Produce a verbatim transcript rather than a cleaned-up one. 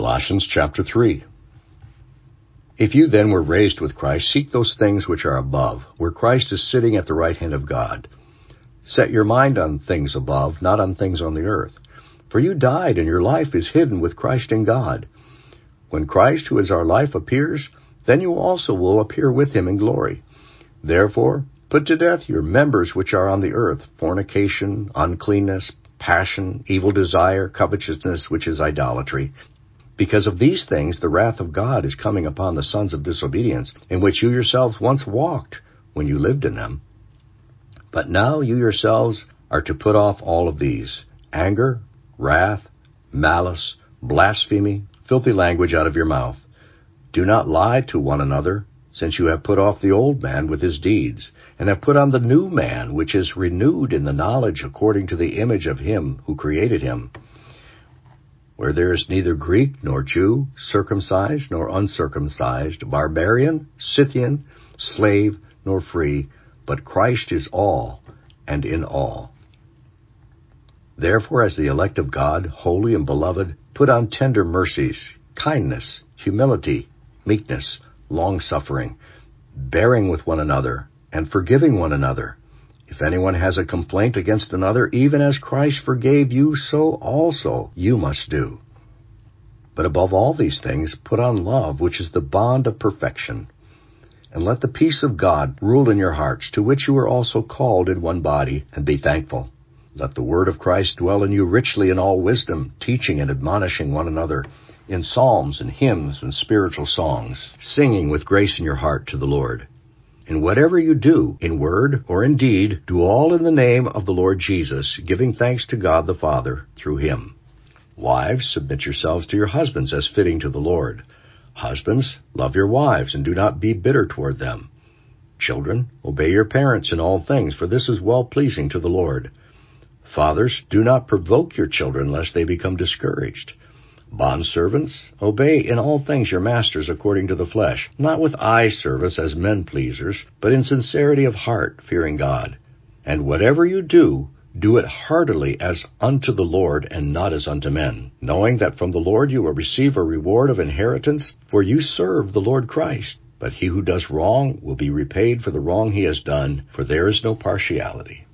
Colossians chapter three. If you then were raised with Christ, seek those things which are above, where Christ is sitting at the right hand of God. Set your mind on things above, not on things on the earth. For you died, and your life is hidden with Christ in God. When Christ, who is our life, appears, then you also will appear with him in glory. Therefore, put to death your members which are on the earth, fornication, uncleanness, passion, evil desire, covetousness, which is idolatry. Because of these things the wrath of God is coming upon the sons of disobedience, in which you yourselves once walked when you lived in them. But now you yourselves are to put off all of these: anger, wrath, malice, blasphemy, filthy language out of your mouth. Do not lie to one another, since you have put off the old man with his deeds, and have put on the new man, which is renewed in the knowledge according to the image of him who created him. Where there is neither Greek nor Jew, circumcised nor uncircumcised, barbarian, Scythian, slave nor free, but Christ is all and in all. Therefore, as the elect of God, holy and beloved, put on tender mercies, kindness, humility, meekness, long-suffering, bearing with one another, and forgiving one another. If anyone has a complaint against another, even as Christ forgave you, so also you must do. But above all these things, put on love, which is the bond of perfection. And let the peace of God rule in your hearts, to which you are also called in one body, and be thankful. Let the word of Christ dwell in you richly in all wisdom, teaching and admonishing one another in psalms and hymns and spiritual songs, singing with grace in your heart to the Lord. And whatever you do, in word or in deed, do all in the name of the Lord Jesus, giving thanks to God the Father through him. Wives, submit yourselves to your husbands as fitting to the Lord. Husbands, love your wives, and do not be bitter toward them. Children, obey your parents in all things, for this is well-pleasing to the Lord. Fathers, do not provoke your children, lest they become discouraged. Bondservants, obey in all things your masters according to the flesh, not with eye service as men pleasers, but in sincerity of heart, fearing God. And whatever you do, do it heartily as unto the Lord and not as unto men, knowing that from the Lord you will receive a reward of inheritance, for you serve the Lord Christ. But he who does wrong will be repaid for the wrong he has done, for there is no partiality.